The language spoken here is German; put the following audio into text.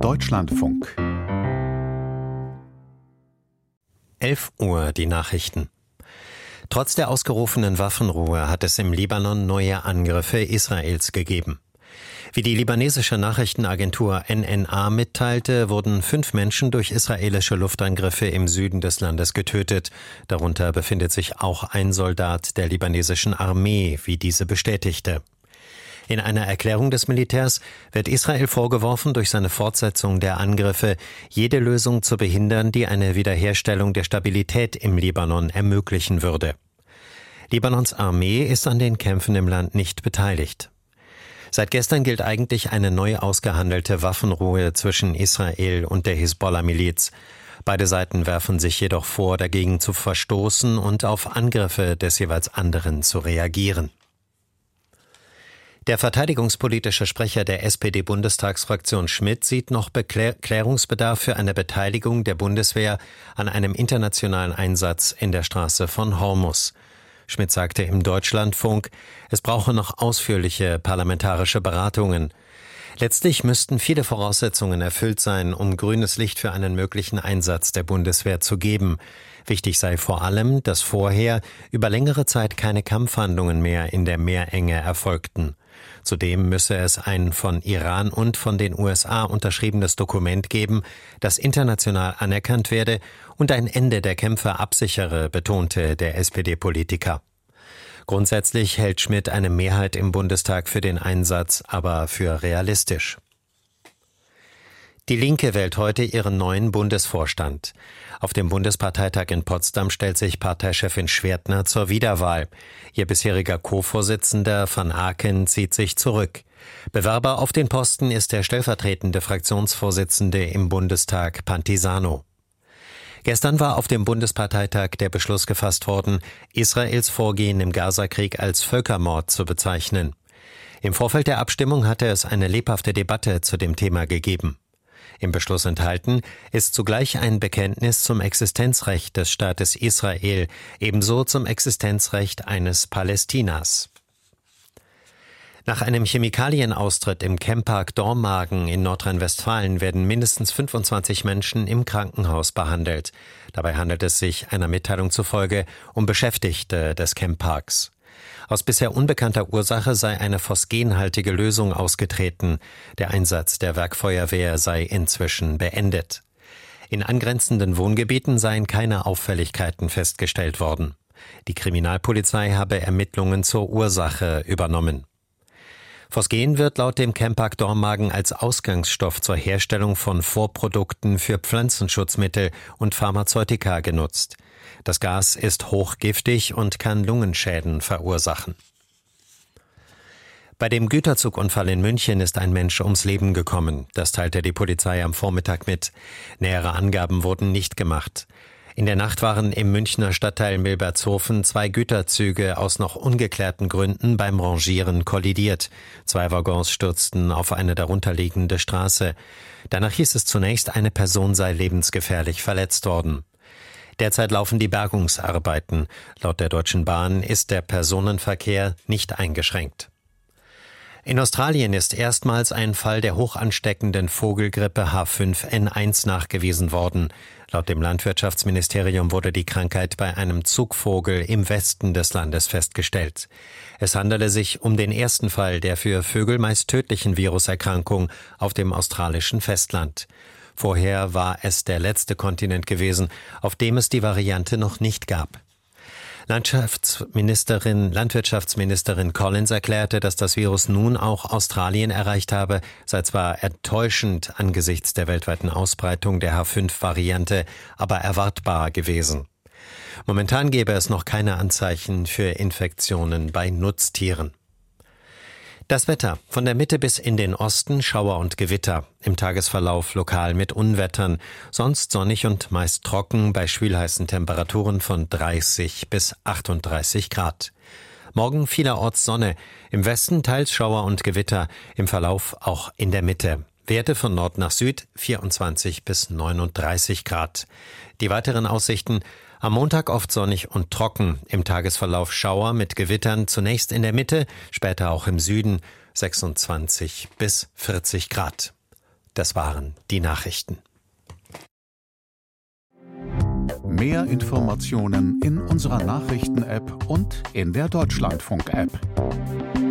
Deutschlandfunk 11 Uhr die Nachrichten. Trotz der ausgerufenen Waffenruhe hat es im Libanon neue Angriffe Israels gegeben. Wie die libanesische Nachrichtenagentur NNA mitteilte, wurden 5 Menschen durch israelische Luftangriffe im Süden des Landes getötet. Darunter befindet sich auch ein Soldat der libanesischen Armee, wie diese bestätigte. In einer Erklärung des Militärs wird Israel vorgeworfen, durch seine Fortsetzung der Angriffe jede Lösung zu behindern, die eine Wiederherstellung der Stabilität im Libanon ermöglichen würde. Libanons Armee ist an den Kämpfen im Land nicht beteiligt. Seit gestern gilt eigentlich eine neu ausgehandelte Waffenruhe zwischen Israel und der Hisbollah-Miliz. Beide Seiten werfen sich jedoch vor, dagegen zu verstoßen und auf Angriffe des jeweils anderen zu reagieren. Der verteidigungspolitische Sprecher der SPD-Bundestagsfraktion Schmidt sieht noch Klärungsbedarf für eine Beteiligung der Bundeswehr an einem internationalen Einsatz in der Straße von Hormuz. Schmidt sagte im Deutschlandfunk, es brauche noch ausführliche parlamentarische Beratungen. Letztlich müssten viele Voraussetzungen erfüllt sein, um grünes Licht für einen möglichen Einsatz der Bundeswehr zu geben. Wichtig sei vor allem, dass vorher über längere Zeit keine Kampfhandlungen mehr in der Meerenge erfolgten. Zudem müsse es ein von Iran und von den USA unterschriebenes Dokument geben, das international anerkannt werde und ein Ende der Kämpfe absichere, betonte der SPD-Politiker. Grundsätzlich hält Schmidt eine Mehrheit im Bundestag für den Einsatz, aber für realistisch. Die Linke wählt heute ihren neuen Bundesvorstand. Auf dem Bundesparteitag in Potsdam stellt sich Parteichefin Schwertner zur Wiederwahl. Ihr bisheriger Co-Vorsitzender van Aken zieht sich zurück. Bewerber auf den Posten ist der stellvertretende Fraktionsvorsitzende im Bundestag Pantisano. Gestern war auf dem Bundesparteitag der Beschluss gefasst worden, Israels Vorgehen im Gazakrieg als Völkermord zu bezeichnen. Im Vorfeld der Abstimmung hatte es eine lebhafte Debatte zu dem Thema gegeben. Im Beschluss enthalten ist zugleich ein Bekenntnis zum Existenzrecht des Staates Israel, ebenso zum Existenzrecht eines Palästinas. Nach einem Chemikalienaustritt im Chempark Dormagen in Nordrhein-Westfalen werden mindestens 25 Menschen im Krankenhaus behandelt. Dabei handelt es sich einer Mitteilung zufolge um Beschäftigte des Chemparks. Aus bisher unbekannter Ursache sei eine phosgenhaltige Lösung ausgetreten. Der Einsatz der Werkfeuerwehr sei inzwischen beendet. In angrenzenden Wohngebieten seien keine Auffälligkeiten festgestellt worden. Die Kriminalpolizei habe Ermittlungen zur Ursache übernommen. Phosgen wird laut dem Chempark Dormagen als Ausgangsstoff zur Herstellung von Vorprodukten für Pflanzenschutzmittel und Pharmazeutika genutzt. Das Gas ist hochgiftig und kann Lungenschäden verursachen. Bei dem Güterzugunfall in München ist ein Mensch ums Leben gekommen. Das teilte die Polizei am Vormittag mit. Nähere Angaben wurden nicht gemacht. In der Nacht waren im Münchner Stadtteil Milbertshofen 2 Güterzüge aus noch ungeklärten Gründen beim Rangieren kollidiert. 2 Waggons stürzten auf eine darunterliegende Straße. Danach hieß es zunächst, eine Person sei lebensgefährlich verletzt worden. Derzeit laufen die Bergungsarbeiten. Laut der Deutschen Bahn ist der Personenverkehr nicht eingeschränkt. In Australien ist erstmals ein Fall der hochansteckenden Vogelgrippe H5N1 nachgewiesen worden. Laut dem Landwirtschaftsministerium wurde die Krankheit bei einem Zugvogel im Westen des Landes festgestellt. Es handele sich um den ersten Fall der für Vögel meist tödlichen Viruserkrankung auf dem australischen Festland. Vorher war es der letzte Kontinent gewesen, auf dem es die Variante noch nicht gab. Landwirtschaftsministerin Collins erklärte, dass das Virus nun auch Australien erreicht habe, sei zwar enttäuschend angesichts der weltweiten Ausbreitung der H5-Variante, aber erwartbar gewesen. Momentan gäbe es noch keine Anzeichen für Infektionen bei Nutztieren. Das Wetter. Von der Mitte bis in den Osten Schauer und Gewitter. Im Tagesverlauf lokal mit Unwettern. Sonst sonnig und meist trocken bei schwülheißen Temperaturen von 30 bis 38 Grad. Morgen vielerorts Sonne. Im Westen teils Schauer und Gewitter. Im Verlauf auch in der Mitte. Werte von Nord nach Süd 24 bis 39 Grad. Die weiteren Aussichten: am Montag oft sonnig und trocken, im Tagesverlauf Schauer mit Gewittern, zunächst in der Mitte, später auch im Süden 26 bis 40 Grad. Das waren die Nachrichten. Mehr Informationen in unserer Nachrichten-App und in der Deutschlandfunk-App.